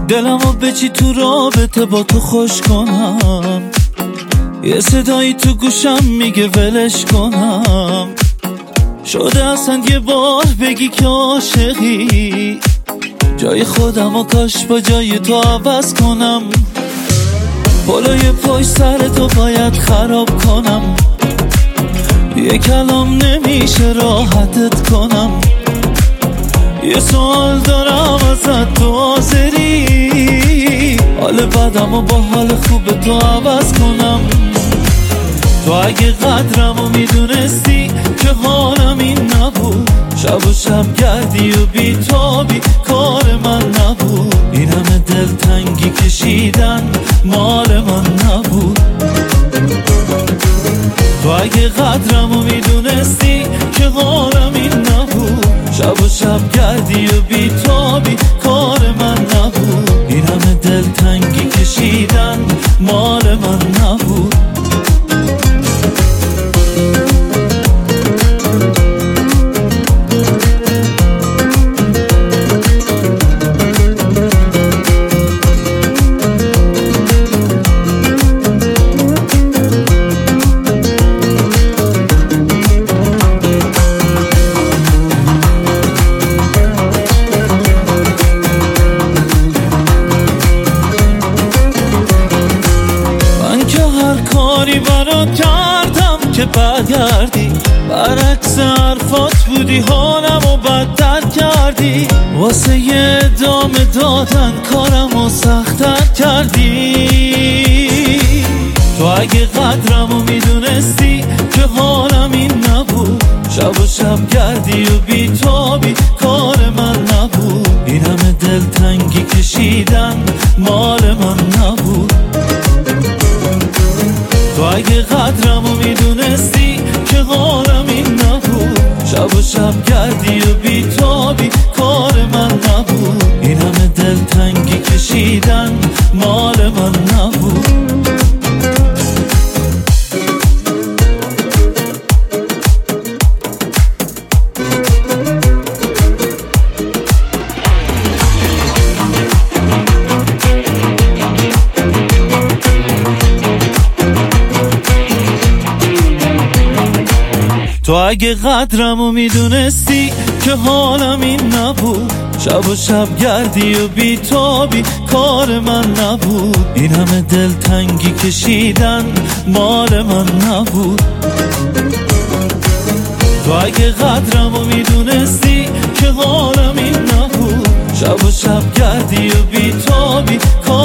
دلمو به چی تو رابطه با تو خوش کنم، یه صدایی تو گوشم میگه ولش کنم. شده اصلا یه بار بگی که عاشقی، جای خودمو کاش با جای تو عوض کنم. پلوی پشت سر تو باید خراب کنم، یه کلام نمیشه راحتت کنم. یه سوال دارم ازت، تو حاضری حال بدمو با حال خوب تو عوض کنم؟ تو اگه قدرمو میدونستی که حالم این نبود، شب و شب گردی و بیتابی کار من نبود. این همه دلتنگی کشیدن مال من نبود. تو اگه قدرمو میدونستی که حالم این نبود، شب و شب گردی و بیتابی کار من نبود. این همه دلتنگی کشیدن مال من نبود. کاری برات کردم که برگردی، برعکس حرفات بودی حالمو بدتر کردی. واسه یه ادامه دادن کارمو سخت‌تر کردی. تو اگه قدرمو میدونستی که حالم این نبود، شب و شب گردی و بیتابی کار من نبود. این همه دلتنگی کشیدن مال من نبود. تو اگه قدرمو میدونستی که حالم این نبود، شب و شب گردی و بیتابی کار من نبود. این همه دلتنگی کشیدن مال من نبود. تو اگه قدرمو میدونستی که حالم این نبود، شب و شب گردی و بیتابی کار من نبود. این همه دلتنگی کشیدن مال من نبود. تو اگه قدرمو میدونستی که حالم این نبود، شب و شب گردی و بیتابی